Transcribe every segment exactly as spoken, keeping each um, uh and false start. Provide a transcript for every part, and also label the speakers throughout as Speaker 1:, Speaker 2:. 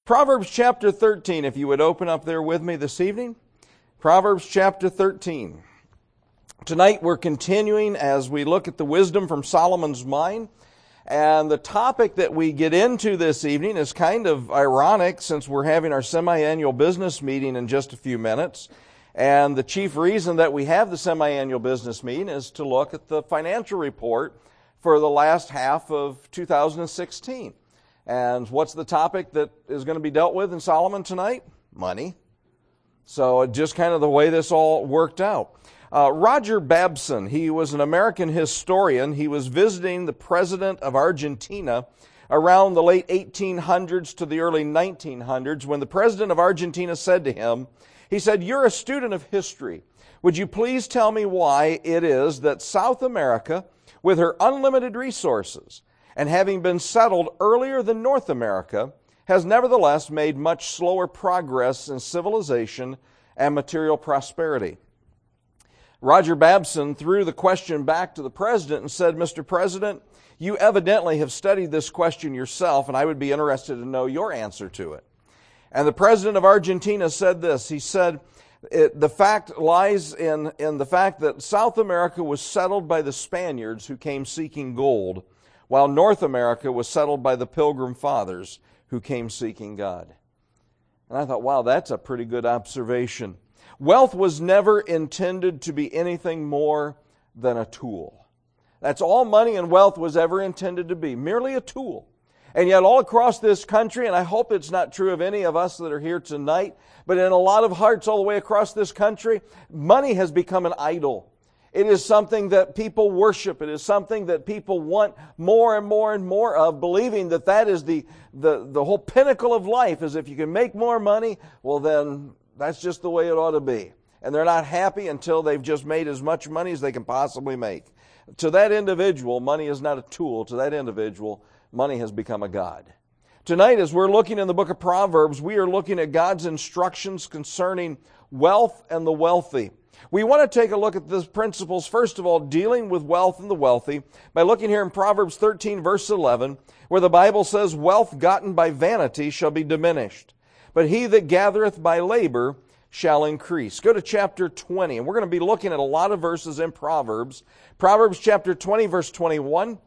Speaker 1: Proverbs chapter thirteen, if you would open up there with me this evening. Proverbs chapter thirteen. Tonight we're continuing as we look at the wisdom from Solomon's mind. And the topic that we get into this evening is kind of ironic since we're having our semi-annual business meeting in just a few minutes. And the chief reason that we have the semi-annual business meeting is to look at the financial report for the last half of two thousand sixteen. And what's the topic that is going to be dealt with in Solomon tonight? Money. So just kind of the way this all worked out. Uh, Roger Babson, he was an American historian. He was visiting the president of Argentina around the late eighteen hundreds to the early nineteen hundreds when the president of Argentina said to him, he said, "You're a student of history. Would you please tell me why it is that South America, with her unlimited resources, and having been settled earlier than North America, has nevertheless made much slower progress in civilization and material prosperity?" Roger Babson threw the question back to the president and said, "Mister President, you evidently have studied this question yourself, and I would be interested to know your answer to it." And the president of Argentina said this. He said, it, the fact lies in, in the fact that South America was settled by the Spaniards who came seeking gold, while North America was settled by the Pilgrim Fathers who came seeking God. And I thought, wow, that's a pretty good observation. Wealth was never intended to be anything more than a tool. That's all money and wealth was ever intended to be, merely a tool. And yet all across this country, and I hope it's not true of any of us that are here tonight, but in a lot of hearts all the way across this country, money has become an idol. It is something that people worship. It is something that people want more and more and more of, believing that that is the, the, the whole pinnacle of life, is if you can make more money, well then that's just the way it ought to be. And they're not happy until they've just made as much money as they can possibly make. To that individual, money is not a tool. To that individual, money has become a god. Tonight, as we're looking in the book of Proverbs, we are looking at God's instructions concerning wealth and the wealthy. We want to take a look at these principles, first of all, dealing with wealth and the wealthy, by looking here in Proverbs thirteen, verse eleven, where the Bible says, "Wealth gotten by vanity shall be diminished, but he that gathereth by labor shall increase." Go to chapter twenty, and we're going to be looking at a lot of verses in Proverbs. Proverbs chapter twenty, verse twenty-one,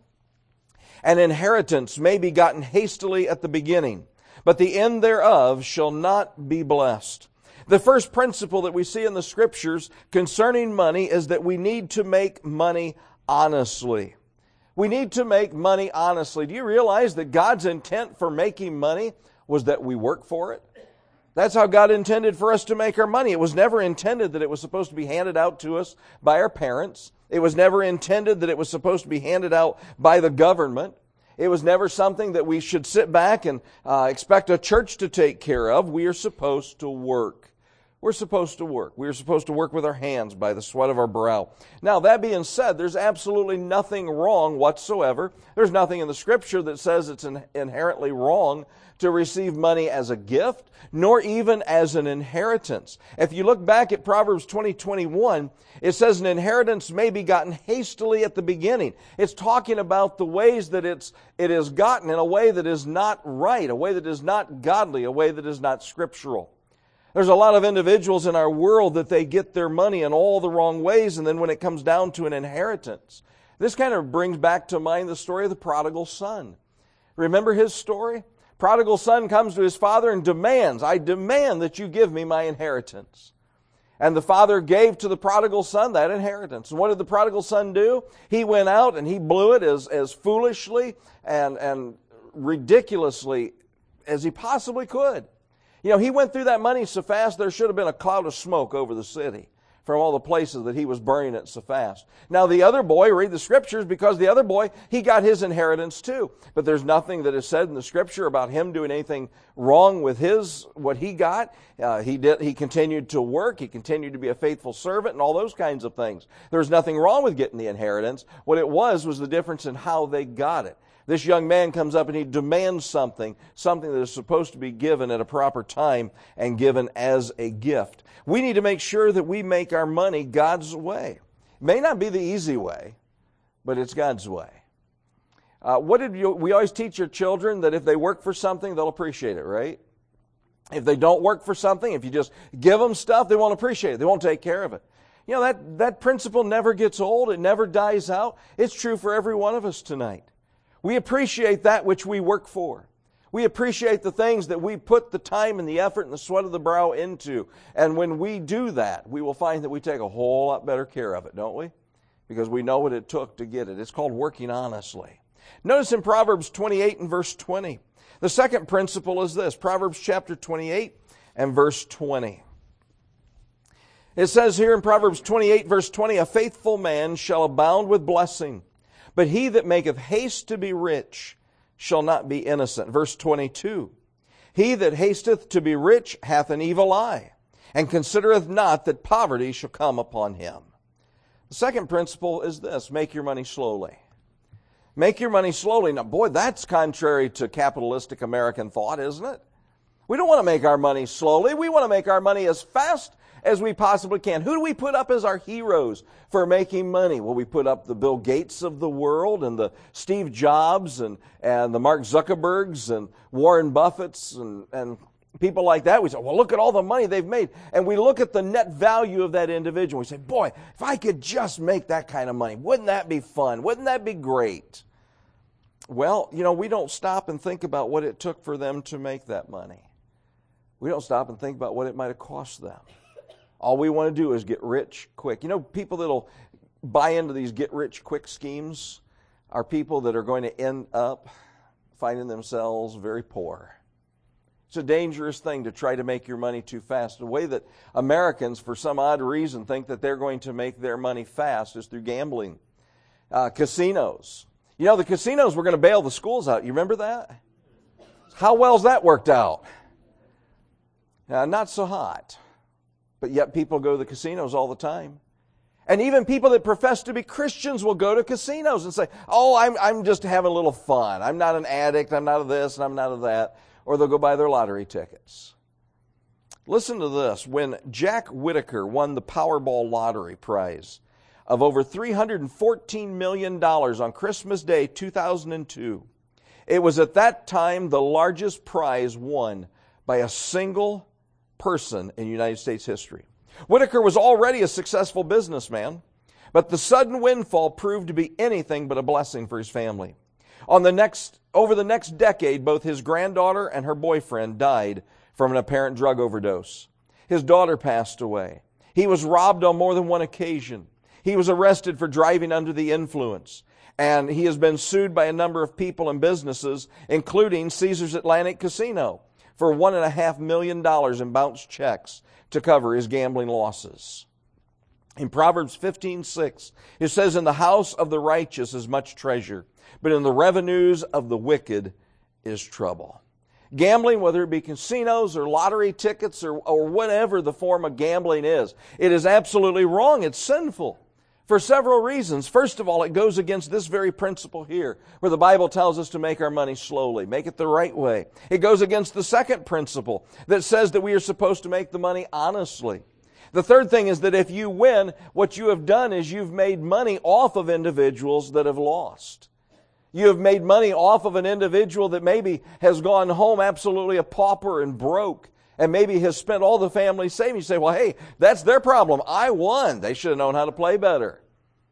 Speaker 1: "An inheritance may be gotten hastily at the beginning, but the end thereof shall not be blessed." The first principle that we see in the Scriptures concerning money is that we need to make money honestly. We need to make money honestly. Do you realize that God's intent for making money was that we work for it? That's how God intended for us to make our money. It was never intended that it was supposed to be handed out to us by our parents. It was never intended that it was supposed to be handed out by the government. It was never something that we should sit back and uh, expect a church to take care of. We are supposed to work. We're supposed to work. We're supposed to work with our hands by the sweat of our brow. Now, that being said, there's absolutely nothing wrong whatsoever. There's nothing in the Scripture that says it's in- inherently wrong to receive money as a gift, nor even as an inheritance. If you look back at Proverbs twenty, twenty-one, it says an inheritance may be gotten hastily at the beginning. It's talking about the ways that it's, it is gotten in a way that is not right, a way that is not godly, a way that is not scriptural. There's a lot of individuals in our world that they get their money in all the wrong ways, and then when it comes down to an inheritance, this kind of brings back to mind the story of the prodigal son. Remember his story? Prodigal son comes to his father and demands, "I demand that you give me my inheritance." And the father gave to the prodigal son that inheritance. And what did the prodigal son do? He went out and he blew it as, as foolishly and, and ridiculously as he possibly could. You know, he went through that money so fast there should have been a cloud of smoke over the city from all the places that he was burning it so fast. Now the other boy, read the Scriptures, because the other boy, he got his inheritance too. But there's nothing that is said in the Scripture about him doing anything wrong with his, what he got. Uh, he did. He continued to work. He continued to be a faithful servant and all those kinds of things. There's nothing wrong with getting the inheritance. What it was was the difference in how they got it. This young man comes up and he demands something, something that is supposed to be given at a proper time and given as a gift. We need to make sure that we make our money God's way. It may not be the easy way, but it's God's way. Uh, what did you, we always teach your children that if they work for something, they'll appreciate it, right? If they don't work for something, if you just give them stuff, they won't appreciate it. They won't take care of it. You know, that, that principle never gets old. It never dies out. It's true for every one of us tonight. We appreciate that which we work for. We appreciate the things that we put the time and the effort and the sweat of the brow into. And when we do that, we will find that we take a whole lot better care of it, don't we? Because we know what it took to get it. It's called working honestly. Notice in Proverbs twenty-eight and verse twenty. The second principle is this, Proverbs chapter twenty-eight and verse twenty. It says here in Proverbs twenty-eight verse twenty, a faithful man shall abound with blessing, but he that maketh haste to be rich shall not be innocent. Verse twenty-two, he that hasteth to be rich hath an evil eye, and considereth not that poverty shall come upon him. The second principle is this, make your money slowly. Make your money slowly. Now, boy, that's contrary to capitalistic American thought, isn't it? We don't want to make our money slowly. We want to make our money as fast as we possibly can. Who do we put up as our heroes for making money? Well, we put up the Bill Gates of the world and the Steve Jobs and, and the Mark Zuckerbergs and Warren Buffetts and, and people like that. We say, well, look at all the money they've made. And we look at the net value of that individual. We say, boy, if I could just make that kind of money, wouldn't that be fun? Wouldn't that be great? Well, you know, we don't stop and think about what it took for them to make that money. We don't stop and think about what it might have cost them. All we want to do is get rich quick. You know, people that'll buy into these get-rich-quick schemes are people that are going to end up finding themselves very poor. It's a dangerous thing to try to make your money too fast. The way that Americans, for some odd reason, think that they're going to make their money fast is through gambling. Uh, casinos. You know, the casinos were going to bail the schools out. You remember that? How well's that worked out? Uh, not so hot. But yet people go to the casinos all the time. And even people that profess to be Christians will go to casinos and say, oh, I'm, I'm just having a little fun. I'm not an addict. I'm not of this and I'm not of that. Or they'll go buy their lottery tickets. Listen to this. When Jack Whitaker won the Powerball lottery prize of over three hundred fourteen million dollars on Christmas Day two thousand two, it was at that time the largest prize won by a single person in United States history. Whitaker was already a successful businessman, but the sudden windfall proved to be anything but a blessing for his family. On the next, over the next decade, both his granddaughter and her boyfriend died from an apparent drug overdose. His daughter passed away. He was robbed on more than one occasion. He was arrested for driving under the influence. And he has been sued by a number of people and businesses, including Caesars Atlantic Casino, for one and a half million dollars in bounced checks to cover his gambling losses. In Proverbs fifteen six, it says, in the house of the righteous is much treasure, but in the revenues of the wicked is trouble. Gambling, whether it be casinos or lottery tickets or, or whatever the form of gambling is, it is absolutely wrong. It's sinful for several reasons. First of all, it goes against this very principle here, where the Bible tells us to make our money slowly, make it the right way. It goes against the second principle that says that we are supposed to make the money honestly. The third thing is that if you win, what you have done is you've made money off of individuals that have lost. You have made money off of an individual that maybe has gone home absolutely a pauper and broke, and maybe has spent all the family savings. You say, well, hey, that's their problem. I won. They should have known how to play better.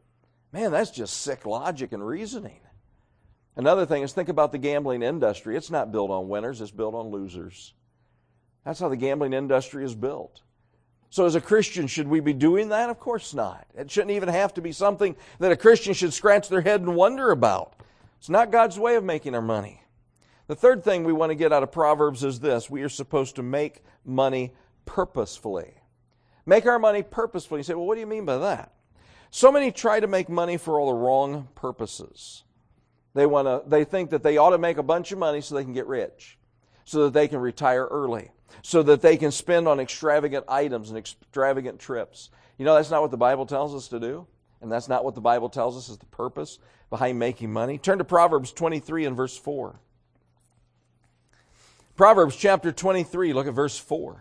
Speaker 1: Man, that's just sick logic and reasoning. Another thing is, think about the gambling industry. It's not built on winners. It's built on losers. That's how the gambling industry is built. So as a Christian, should we be doing that? Of course not. It shouldn't even have to be something that a Christian should scratch their head and wonder about. It's not God's way of making our money. The third thing we want to get out of Proverbs is this. We are supposed to make money purposefully. Make our money purposefully. You say, well, what do you mean by that? So many try to make money for all the wrong purposes. They want to. They think that they ought to make a bunch of money so they can get rich, so that they can retire early, so that they can spend on extravagant items and extravagant trips. You know, that's not what the Bible tells us to do, and that's not what the Bible tells us is the purpose behind making money. Turn to Proverbs twenty-three and verse four. Proverbs chapter twenty-three, look at verse four.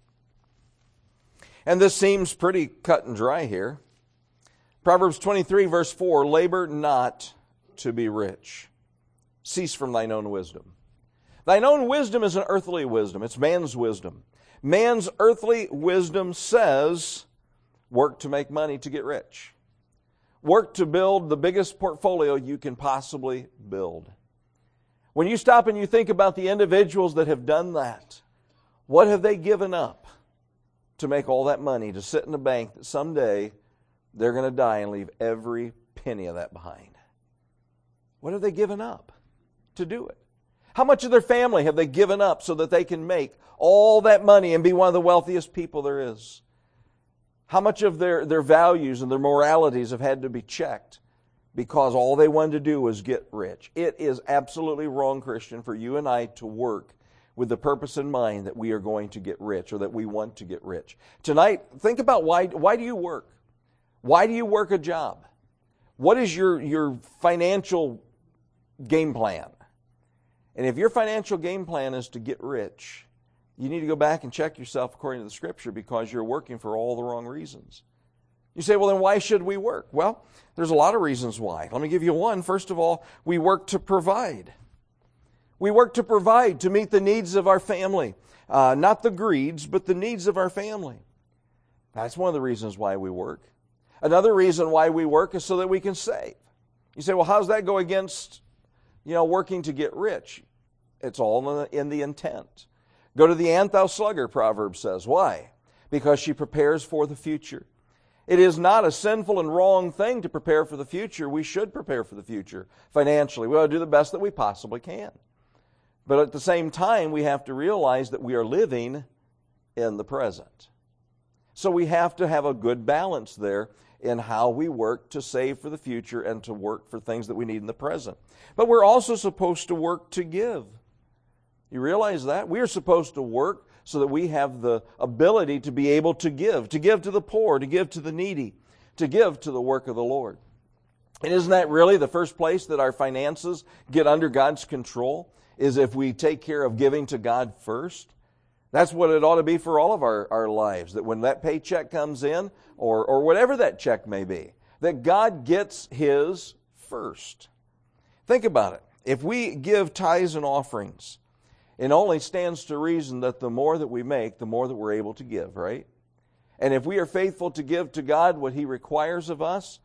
Speaker 1: And this seems pretty cut and dry here. Proverbs twenty-three, verse four, labor not to be rich. Cease from thine own wisdom. Thine own wisdom is an earthly wisdom. It's man's wisdom. Man's earthly wisdom says, work to make money to get rich. Work to build the biggest portfolio you can possibly build. When you stop and you think about the individuals that have done that, what have they given up to make all that money, to sit in the bank that someday they're going to die and leave every penny of that behind? What have they given up to do it? How much of their family have they given up so that they can make all that money and be one of the wealthiest people there is? How much of their, their values and their moralities have had to be checked because all they wanted to do was get rich? It is absolutely wrong, Christian, for you and I to work with the purpose in mind that we are going to get rich or that we want to get rich. Tonight, think about why, why do you work? Why do you work a job? What is your, your financial game plan? And if your financial game plan is to get rich, you need to go back and check yourself according to the Scripture, because you're working for all the wrong reasons. You say, well, then why should we work? Well, there's a lot of reasons why. Let me give you one. First of all, we work to provide. We work to provide, to meet the needs of our family. Uh, not the greeds, but the needs of our family. That's one of the reasons why we work. Another reason why we work is so that we can save. You say, well, how does that go against, you know, working to get rich? It's all in the, in the intent. Go to the ant, thou sluggard, Proverbs says. Why? Because she prepares for the future. It is not a sinful and wrong thing to prepare for the future. We should prepare for the future financially. We ought to do the best that we possibly can. But at the same time, we have to realize that we are living in the present. So we have to have a good balance there in how we work to save for the future and to work for things that we need in the present. But we're also supposed to work to give. You realize that? We are supposed to work so that we have the ability to be able to give, to give to the poor, to give to the needy, to give to the work of the Lord. And isn't that really the first place that our finances get under God's control? Is if we take care of giving to God first? That's what it ought to be for all of our, our lives, that when that paycheck comes in, or, or whatever that check may be, that God gets His first. Think about it. If we give tithes and offerings, it only stands to reason that the more that we make, the more that we're able to give, right? And if we are faithful to give to God what He requires of us,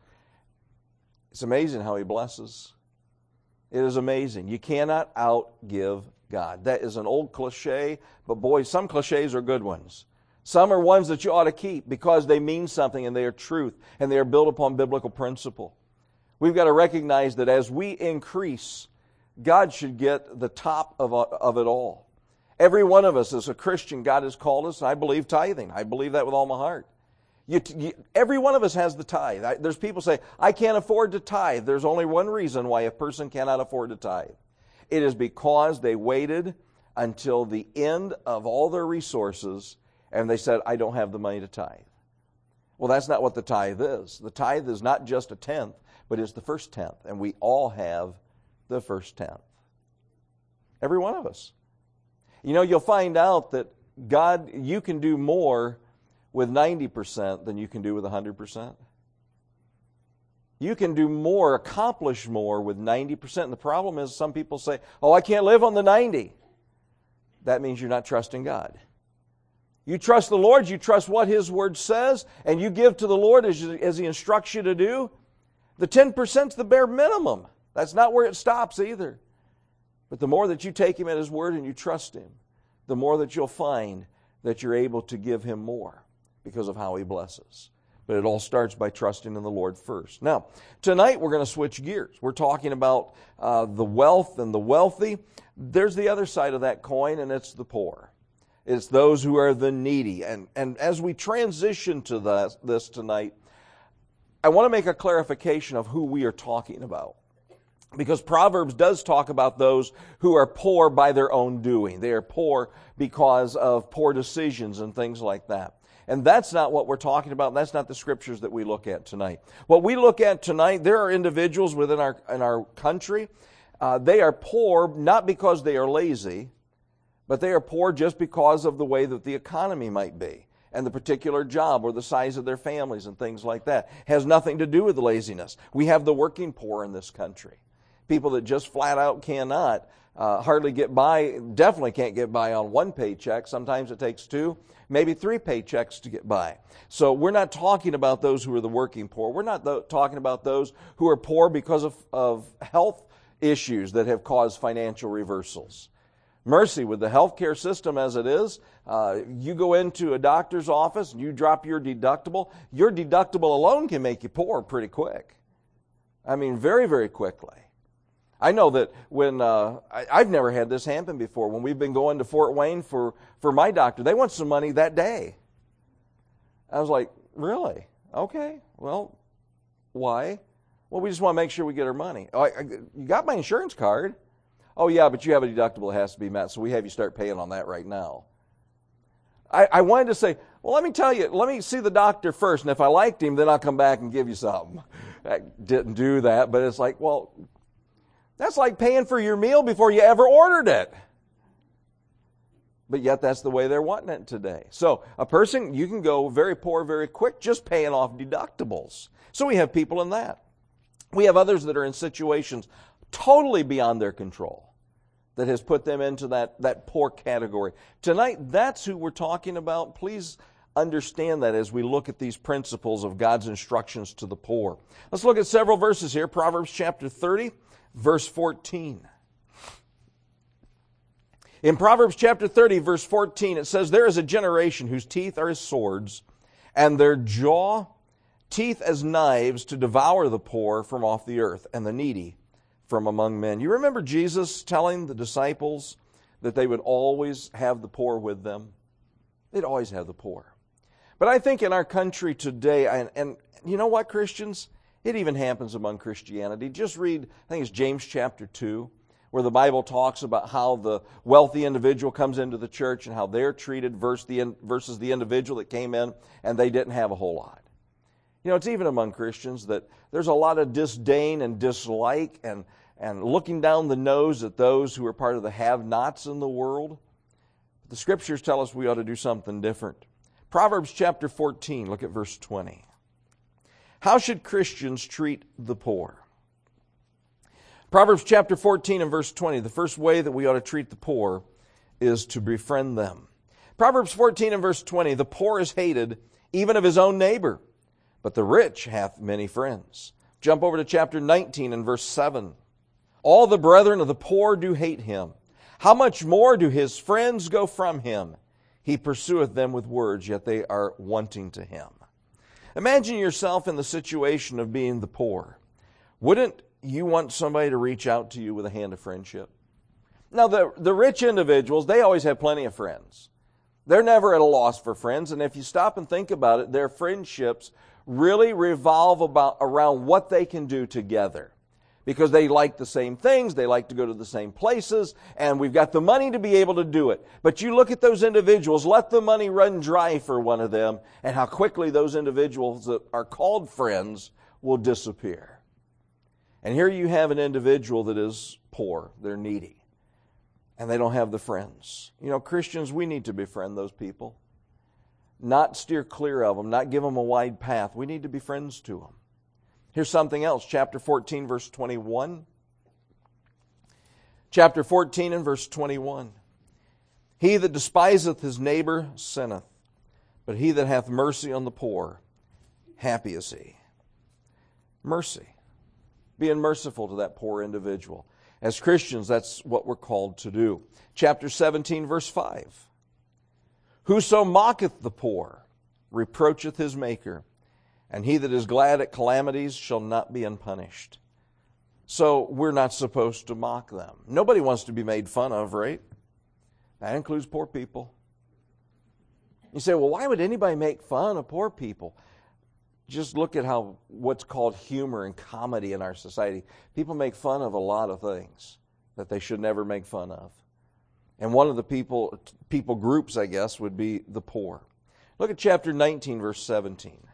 Speaker 1: it's amazing how He blesses. It is amazing. You cannot outgive God. That is an old cliche, but boy, some cliches are good ones. Some are ones that you ought to keep because they mean something and they are truth and they are built upon biblical principle. We've got to recognize that as we increase, God should get the top of, of it all. Every one of us as a Christian, God has called us, and I believe tithing. I believe that with all my heart. You, you, every one of us has the tithe. I, there's people say, I can't afford to tithe. There's only one reason why a person cannot afford to tithe. It is because they waited until the end of all their resources and they said, I don't have the money to tithe. Well, that's not what the tithe is. The tithe is not just a tenth, but it's the first tenth. And we all have the first tenth. Every one of us. You know, you'll find out that God, you can do more with ninety percent than you can do with one hundred percent. You can do more, accomplish more with ninety percent. And the problem is some people say, oh, I can't live on the ninety. That means you're not trusting God. You trust the Lord, you trust what His Word says, and you give to the Lord as, as He instructs you to do. The ten percent is the bare minimum. That's not where it stops either. But the more that you take Him at His Word and you trust Him, the more that you'll find that you're able to give Him more because of how He blesses. But it all starts by trusting in the Lord first. Now, tonight we're going to switch gears. We're talking about uh, the wealth and the wealthy. There's the other side of that coin, and it's the poor. It's those who are the needy. And, and as we transition to this, this tonight, I want to make a clarification of who we are talking about. Because Proverbs does talk about those who are poor by their own doing. They are poor because of poor decisions and things like that. And that's not what we're talking about. That's not the scriptures that we look at tonight. What we look at tonight, there are individuals within our in our country. Uh, they are poor not because they are lazy, but they are poor just because of the way that the economy might be and the particular job or the size of their families and things like that. It has nothing to do with the laziness. We have the working poor in this country. people that just flat out cannot uh, hardly get by, definitely can't get by on one paycheck. Sometimes it takes two, maybe three paychecks to get by. So we're not talking about those who are the working poor. We're not th- talking about those who are poor because of, of health issues that have caused financial reversals. Mercy, with the healthcare system as it is, uh, you go into a doctor's office and you drop your deductible, your deductible alone can make you poor pretty quick. I mean, very, very quickly. I know that when, uh, I, I've never had this happen before. When we've been going to Fort Wayne for, for my doctor, they want some money that day. I was like, really? Okay, well, why? Well, we just want to make sure we get our money. Oh, I, I, you got my insurance card? Oh, yeah, but you have a deductible that has to be met, so we have you start paying on that right now. I, I wanted to say, well, let me tell you, let me see the doctor first, and if I liked him, then I'll come back and give you something. I didn't do that, but it's like, well, that's like paying for your meal before you ever ordered it. But yet that's the way they're wanting it today. So a person, you can go very poor very quick just paying off deductibles. So we have people in that. We have others that are in situations totally beyond their control that has put them into that, that poor category. Tonight, that's who we're talking about. Please understand that as we look at these principles of God's instructions to the poor. Let's look at several verses here. Proverbs chapter thirty, verse fourteen. In Proverbs chapter thirty, verse fourteen, it says, "There is a generation whose teeth are as swords, and their jaw teeth as knives to devour the poor from off the earth, and the needy from among men." You remember Jesus telling the disciples that they would always have the poor with them? They'd always have the poor. But I think in our country today, and, and you know what, Christians? It even happens among Christianity. Just read, I think it's James chapter two, where the Bible talks about how the wealthy individual comes into the church and how they're treated versus the, versus the individual that came in and they didn't have a whole lot. You know, it's even among Christians that there's a lot of disdain and dislike and, and looking down the nose at those who are part of the have-nots in the world. The Scriptures tell us we ought to do something different. Proverbs chapter fourteen, look at verse twenty. How should Christians treat the poor? Proverbs chapter fourteen and verse twenty, the first way that we ought to treat the poor is to befriend them. Proverbs fourteen and verse twenty, "The poor is hated even of his own neighbor, but the rich hath many friends." Jump over to chapter nineteen and verse seven. "All the brethren of the poor do hate him. How much more do his friends go from him? He pursueth them with words, yet they are wanting to him." Imagine yourself in the situation of being the poor. Wouldn't you want somebody to reach out to you with a hand of friendship? Now, the, the rich individuals, they always have plenty of friends. They're never at a loss for friends, and if you stop and think about it, their friendships really revolve about around what they can do together. Because they like the same things, they like to go to the same places, and we've got the money to be able to do it. But you look at those individuals, let the money run dry for one of them, and how quickly those individuals that are called friends will disappear. And here you have an individual that is poor, they're needy, and they don't have the friends. You know, Christians, we need to befriend those people. Not steer clear of them, not give them a wide path. We need to be friends to them. Here's something else, chapter fourteen, verse twenty-one. Chapter fourteen and verse twenty-one. "He that despiseth his neighbor sinneth, but he that hath mercy on the poor, happy is he." Mercy. Being merciful to that poor individual. As Christians, that's what we're called to do. Chapter seventeen, verse five. "Whoso mocketh the poor reproacheth his maker, and he that is glad at calamities shall not be unpunished." So we're not supposed to mock them. Nobody wants to be made fun of, right? That includes poor people. You say, well, why would anybody make fun of poor people? Just look at how what's called humor and comedy in our society. People make fun of a lot of things that they should never make fun of. And one of the people people groups, I guess, would be the poor. Look at chapter nineteen, verse seventeen.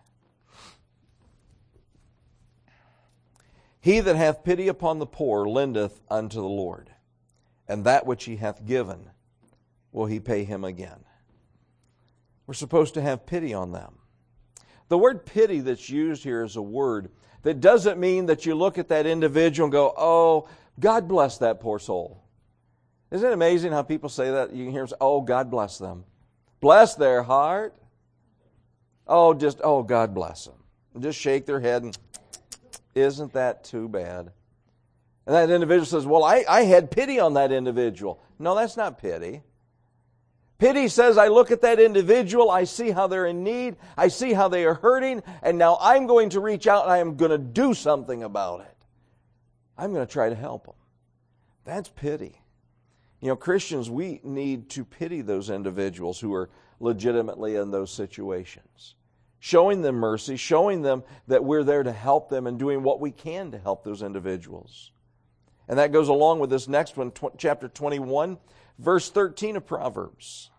Speaker 1: "He that hath pity upon the poor lendeth unto the Lord, and that which he hath given will he pay him again." We're supposed to have pity on them. The word pity that's used here is a word that doesn't mean that you look at that individual and go, oh, God bless that poor soul. Isn't it amazing how people say that? You can hear them say, oh, God bless them. Bless their heart. Oh, just, oh, God bless them. Just shake their head and, isn't that too bad? And that individual says, well, I, I had pity on that individual. No, that's not pity. Pity says, I look at that individual, I see how they're in need, I see how they are hurting, and now I'm going to reach out and I am going to do something about it. I'm going to try to help them. That's pity. You know, Christians, we need to pity those individuals who are legitimately in those situations. Showing them mercy, showing them that we're there to help them and doing what we can to help those individuals. And that goes along with this next one, tw- chapter twenty-one, verse thirteen of Proverbs.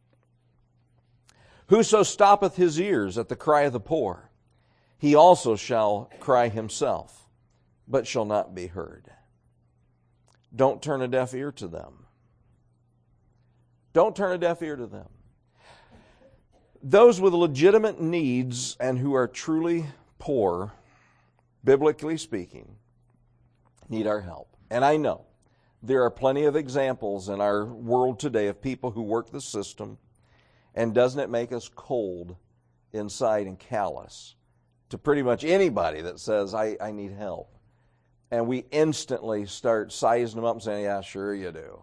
Speaker 1: Whoso stoppeth his ears at the cry of the poor, he also shall cry himself, but shall not be heard. Don't turn a deaf ear to them. Don't turn a deaf ear to them. Those with legitimate needs and who are truly poor, biblically speaking, need our help. And I know there are plenty of examples in our world today of people who work the system, and doesn't it make us cold inside and callous to pretty much anybody that says, I, I need help. And we instantly start sizing them up and saying, yeah, sure you do.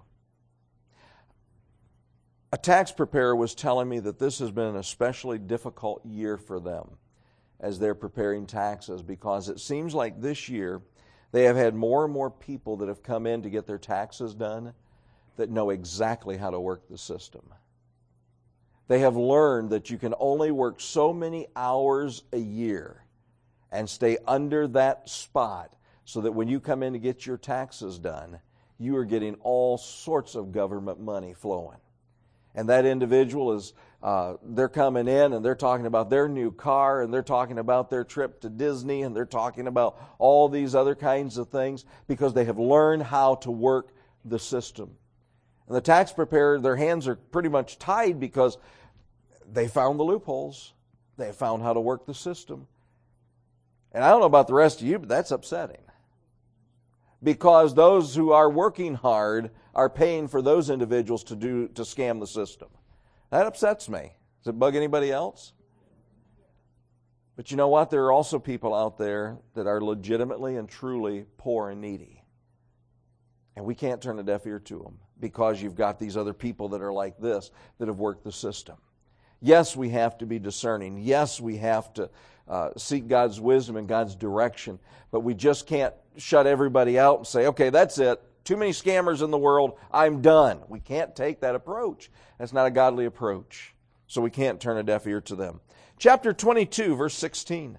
Speaker 1: A tax preparer was telling me that this has been an especially difficult year for them as they're preparing taxes, because it seems like this year they have had more and more people that have come in to get their taxes done that know exactly how to work the system. They have learned that you can only work so many hours a year and stay under that spot so that when you come in to get your taxes done, you are getting all sorts of government money flowing. And that individual is, uh, they're coming in and they're talking about their new car, and they're talking about their trip to Disney, and they're talking about all these other kinds of things because they have learned how to work the system. And the tax preparer, their hands are pretty much tied because they found the loopholes. They found how to work the system. And I don't know about the rest of you, but that's upsetting. Because those who are working hard are paying for those individuals to do to scam the system. That upsets me. Does it bug anybody else? But you know what? There are also people out there that are legitimately and truly poor and needy. And we can't turn a deaf ear to them because you've got these other people that are like this that have worked the system. Yes, we have to be discerning. Yes, we have to uh, seek God's wisdom and God's direction. But we just can't shut everybody out and say, okay, that's it. Too many scammers in the world. I'm done. We can't take that approach. That's not a godly approach. So we can't turn a deaf ear to them. Chapter twenty-two, verse sixteen.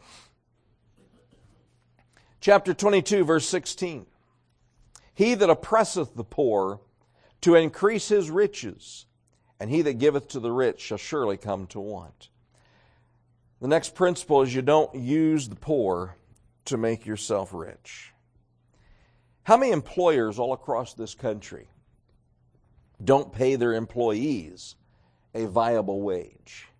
Speaker 1: Chapter twenty-two, verse sixteen. He that oppresseth the poor to increase his riches, and he that giveth to the rich shall surely come to want. The next principle is you don't use the poor to make yourself rich. How many employers all across this country don't pay their employees a viable wage?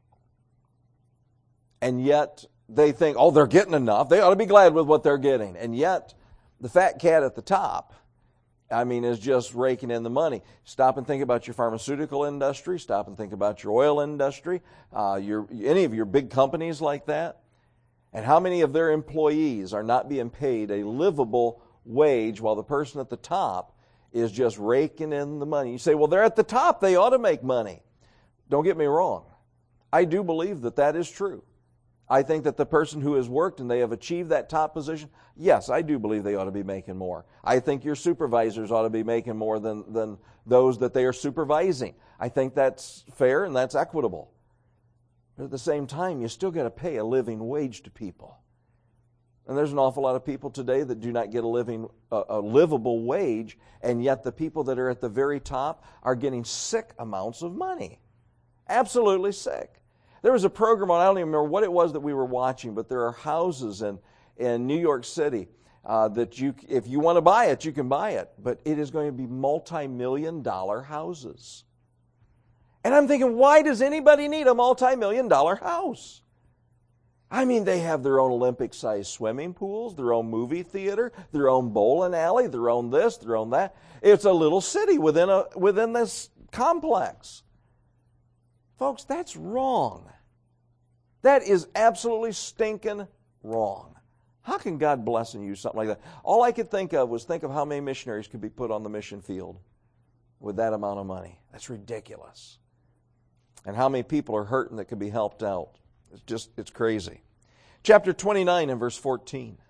Speaker 1: And yet they think, oh, they're getting enough. They ought to be glad with what they're getting. And yet the fat cat at the top, I mean, is just raking in the money. Stop and think about your pharmaceutical industry. Stop and think about your oil industry, uh, your any of your big companies like that. And how many of their employees are not being paid a livable wage while the person at the top is just raking in the money? You say, well, they're at the top. They ought to make money. Don't get me wrong. I do believe that that is true. I think that the person who has worked and they have achieved that top position, yes, I do believe they ought to be making more. I think your supervisors ought to be making more than, than those that they are supervising. I think that's fair and that's equitable. But at the same time, you still got to pay a living wage to people. And there's an awful lot of people today that do not get a living, a, a livable wage, and yet the people that are at the very top are getting sick amounts of money. Absolutely sick. There was a program on, I don't even remember what it was that we were watching, but there are houses in, in New York City uh, that you, if you want to buy it, you can buy it. But it is going to be multi-million dollar houses. And I'm thinking, why does anybody need a multi-million dollar house? I mean, they have their own Olympic-sized swimming pools, their own movie theater, their own bowling alley, their own this, their own that. It's a little city within a within this complex. Folks, that's wrong. That is absolutely stinking wrong. How can God bless and use something like that? All I could think of was think of how many missionaries could be put on the mission field with that amount of money. That's ridiculous. And how many people are hurting that could be helped out. It's just, it's crazy. Chapter twenty-nine and verse fourteen.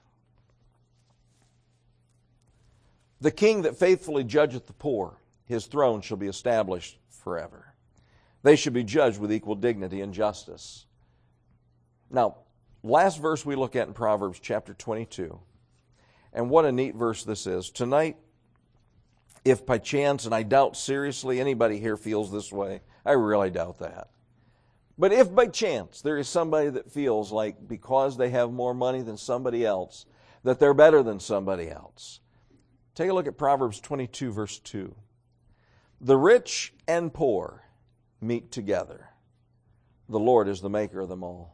Speaker 1: The king that faithfully judgeth the poor, his throne shall be established forever. They should be judged with equal dignity and justice. Now, last verse we look at in Proverbs chapter twenty-two. And what a neat verse this is. Tonight, if by chance, and I doubt seriously anybody here feels this way, I really doubt that. But if by chance there is somebody that feels like because they have more money than somebody else, that they're better than somebody else, take a look at Proverbs twenty-two, verse two. The rich and poor meet together. The Lord is the maker of them all.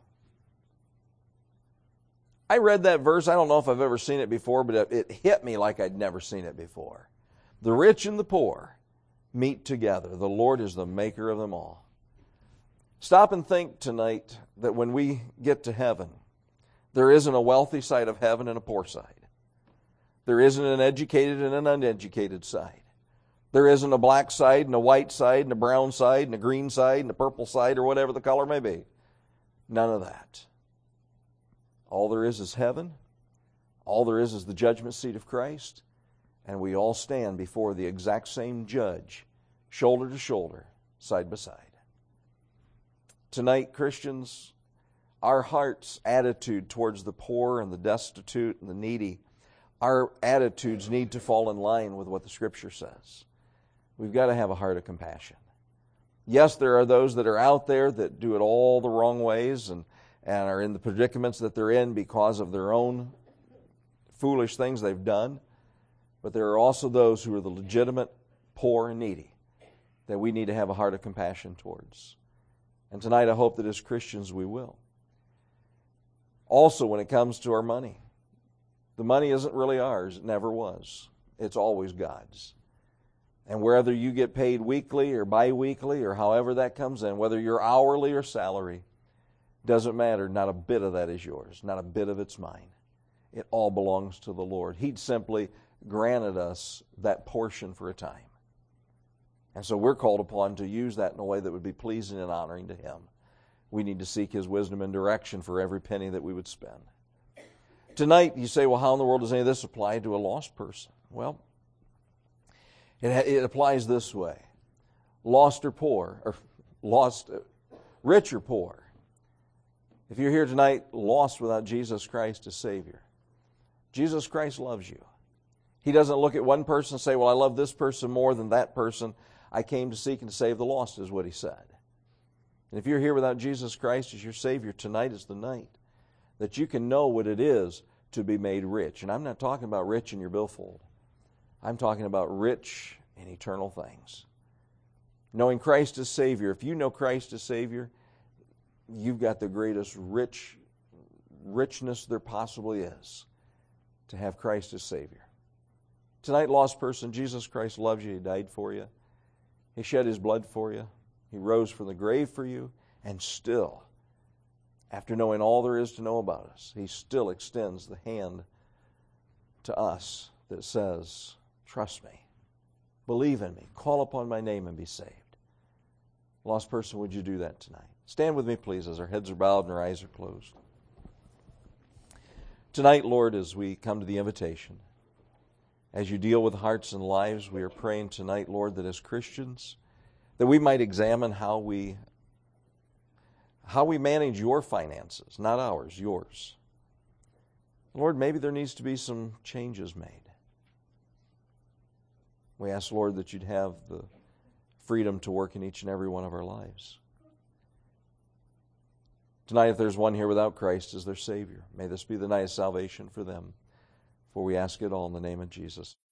Speaker 1: I read that verse. I don't know if I've ever seen it before, but it hit me like I'd never seen it before. The rich and the poor meet together. The Lord is the maker of them all. Stop and think tonight that when we get to heaven, there isn't a wealthy side of heaven and a poor side. There isn't an educated and an uneducated side. There isn't a black side and a white side and a brown side and a green side and a purple side or whatever the color may be. None of that. All there is is heaven. All there is is the judgment seat of Christ. And we all stand before the exact same judge, shoulder to shoulder, side by side. Tonight, Christians, our heart's attitude towards the poor and the destitute and the needy, our attitudes need to fall in line with what the Scripture says. We've got to have a heart of compassion. Yes, there are those that are out there that do it all the wrong ways and, and are in the predicaments that they're in because of their own foolish things they've done. But there are also those who are the legitimate poor and needy that we need to have a heart of compassion towards. And tonight I hope that as Christians we will. Also, when it comes to our money, the money isn't really ours. It never was. It's always God's. And whether you get paid weekly or bi-weekly or however that comes in, whether you're hourly or salary, doesn't matter. Not a bit of that is yours. Not a bit of it's mine. It all belongs to the Lord. He'd simply granted us that portion for a time. And so we're called upon to use that in a way that would be pleasing and honoring to Him. We need to seek His wisdom and direction for every penny that we would spend. Tonight, you say, well, how in the world does any of this apply to a lost person? Well, it, it applies this way. Lost or poor, or lost, rich or poor. If you're here tonight lost without Jesus Christ as Savior, Jesus Christ loves you. He doesn't look at one person and say, well, I love this person more than that person. I came to seek and to save the lost, is what He said. And if you're here without Jesus Christ as your Savior, tonight is the night that you can know what it is to be made rich. And I'm not talking about rich in your billfold. I'm talking about rich in eternal things. Knowing Christ as Savior. If you know Christ as Savior, you've got the greatest rich richness there possibly is to have Christ as Savior. Tonight, lost person, Jesus Christ loves you. He died for you. He shed His blood for you. He rose from the grave for you. And still, after knowing all there is to know about us, He still extends the hand to us that says, trust me, believe in me, call upon my name and be saved. Lost person, would you do that tonight? Stand with me, please, as our heads are bowed and our eyes are closed. Tonight, Lord, as we come to the invitation, as you deal with hearts and lives, we are praying tonight, Lord, that as Christians, that we might examine how we how we manage your finances, not ours, yours. Lord, maybe there needs to be some changes made. We ask, Lord, that you'd have the freedom to work in each and every one of our lives. Tonight, if there's one here without Christ as their Savior, may this be the night of salvation for them. For we ask it all in the name of Jesus.